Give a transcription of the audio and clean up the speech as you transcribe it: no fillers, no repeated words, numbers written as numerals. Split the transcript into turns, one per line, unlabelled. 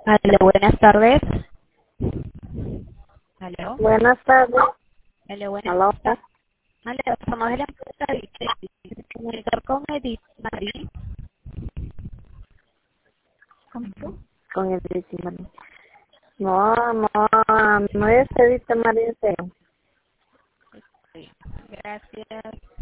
Aló, buenas tardes. Aló,
Buenas tardes.
aló, buenas
Aló.
tardes. Aló, somos de la empresa de comunicar con Edith Marín.
Con Edith Marín. No es Edith Marín.
Sí, gracias.